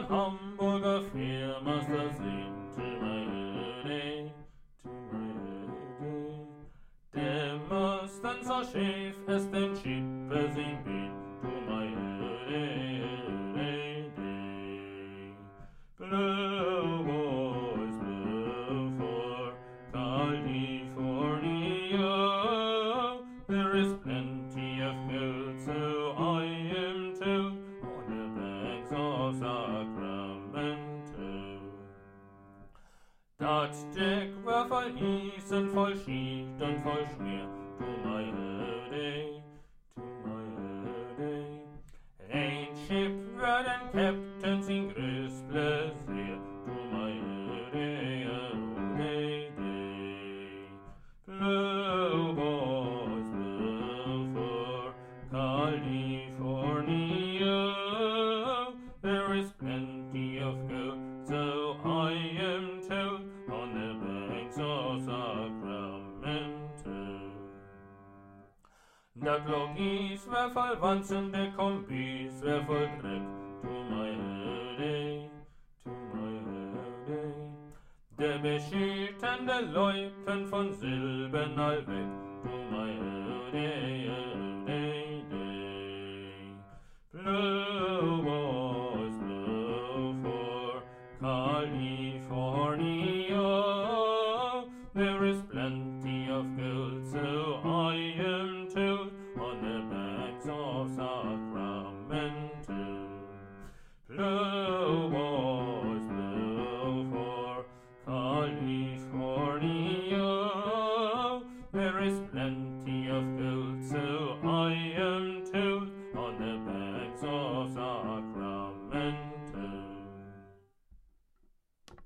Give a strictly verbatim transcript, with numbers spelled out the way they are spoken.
Hamburger Fährmaster singt to my Öde, to my Öde. Dämmerstens så skev es den Schippe sin bin, to my Öde, Öde. Blow, boys, blow for California. There is plenty of gold, so I am told, on the banks of Sacramento. Dat Deck war voll Isen, voll Schicht und voll Schmier, to my Öde, to my Öde. Ein Schiff war den Captain sin grösble sehr, to my Öde, Öde, blow, boys, blow for California. There is plenty of gold, so I am told, on the banks of Sacramento. Dat låg is var voll Wanzen, der Kombis war voll Dreck, to my Öde, to my Öde. Der beschittende Leupen von Silben allweg, to my Öde, Öde, blow, boys, blow for California. There is plenty of gold, so I am told, on the banks of Sacramento. Blow, boys, blow for California. There is plenty of gold, so I am told, on the banks of Sacramento.